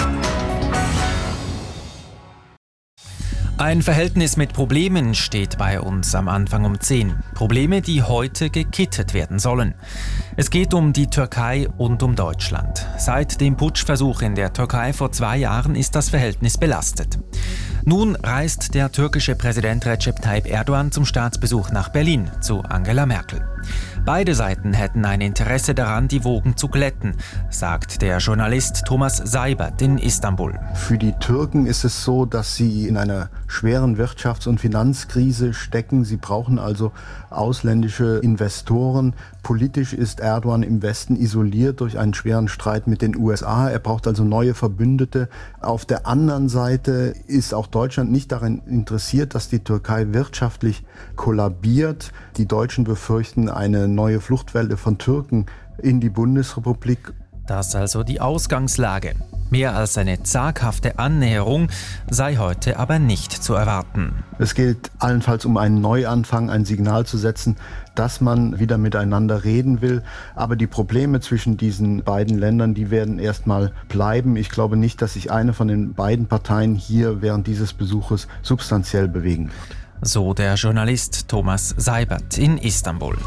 Ein Verhältnis mit Problemen steht bei uns am Anfang um 10. Probleme, die heute gekittet werden sollen. Es geht um die Türkei und um Deutschland. Seit dem Putschversuch in der Türkei vor 2 Jahren ist das Verhältnis belastet. Nun reist der türkische Präsident Recep Tayyip Erdogan zum Staatsbesuch nach Berlin zu Angela Merkel. Beide Seiten hätten ein Interesse daran, die Wogen zu glätten, sagt der Journalist Thomas Seibert in Istanbul. Für die Türken ist es so, dass sie in einer schweren Wirtschafts- und Finanzkrise stecken. Sie brauchen also ausländische Investoren. Politisch ist Erdogan im Westen isoliert durch einen schweren Streit mit den USA. Er braucht also neue Verbündete. Auf der anderen Seite ist auch Deutschland nicht daran interessiert, dass die Türkei wirtschaftlich kollabiert. Die Deutschen befürchten eine neue Fluchtwelle von Türken in die Bundesrepublik. Das ist also die Ausgangslage. Mehr als eine zaghafte Annäherung sei heute aber nicht zu erwarten. Es gilt allenfalls um einen Neuanfang, ein Signal zu setzen, dass man wieder miteinander reden will. Aber die Probleme zwischen diesen beiden Ländern, die werden erstmal bleiben. Ich glaube nicht, dass sich eine von den beiden Parteien hier während dieses Besuches substanziell bewegen wird. So der Journalist Thomas Seibert in Istanbul.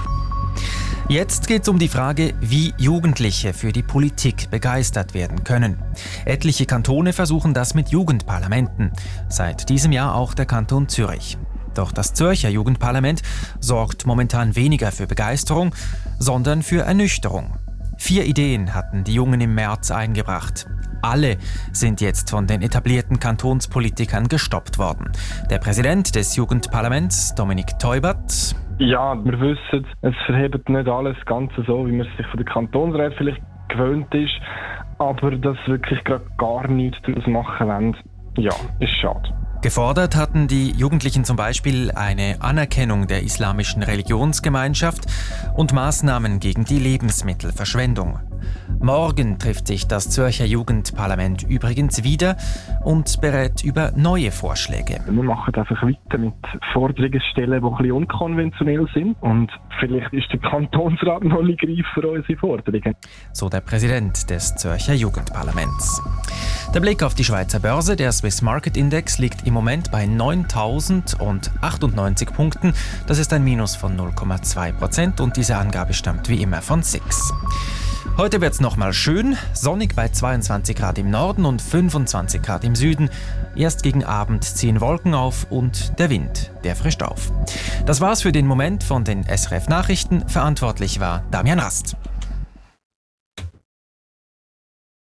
Jetzt geht es um die Frage, wie Jugendliche für die Politik begeistert werden können. Etliche Kantone versuchen das mit Jugendparlamenten. Seit diesem Jahr auch der Kanton Zürich. Doch das Zürcher Jugendparlament sorgt momentan weniger für Begeisterung, sondern für Ernüchterung. 4 Ideen hatten die Jungen im März eingebracht. Alle sind jetzt von den etablierten Kantonspolitikern gestoppt worden. Der Präsident des Jugendparlaments, Dominik Teubert: Ja, wir wissen, es verhebt nicht alles ganz so, wie man es sich von der Kantonsrat vielleicht gewöhnt ist. Aber dass wirklich gerade gar nichts daraus machen wollen, ja, ist schade. Gefordert hatten die Jugendlichen zum Beispiel eine Anerkennung der islamischen Religionsgemeinschaft und Maßnahmen gegen die Lebensmittelverschwendung. Morgen trifft sich das Zürcher Jugendparlament übrigens wieder und berät über neue Vorschläge. Wir machen einfach weiter mit Forderungen stellen, die ein bisschen unkonventionell sind. Und vielleicht ist der Kantonsrat noch nicht reif für unsere Forderungen. So der Präsident des Zürcher Jugendparlaments. Der Blick auf die Schweizer Börse, der Swiss Market Index, liegt im Moment bei 9.098 Punkten. Das ist ein Minus von 0,2% und diese Angabe stammt wie immer von SIX. Heute wird es nochmal schön, sonnig bei 22 Grad im Norden und 25 Grad im Süden. Erst gegen Abend ziehen Wolken auf und der Wind, der frischt auf. Das war's für den Moment von den SRF Nachrichten. Verantwortlich war Damian Rast.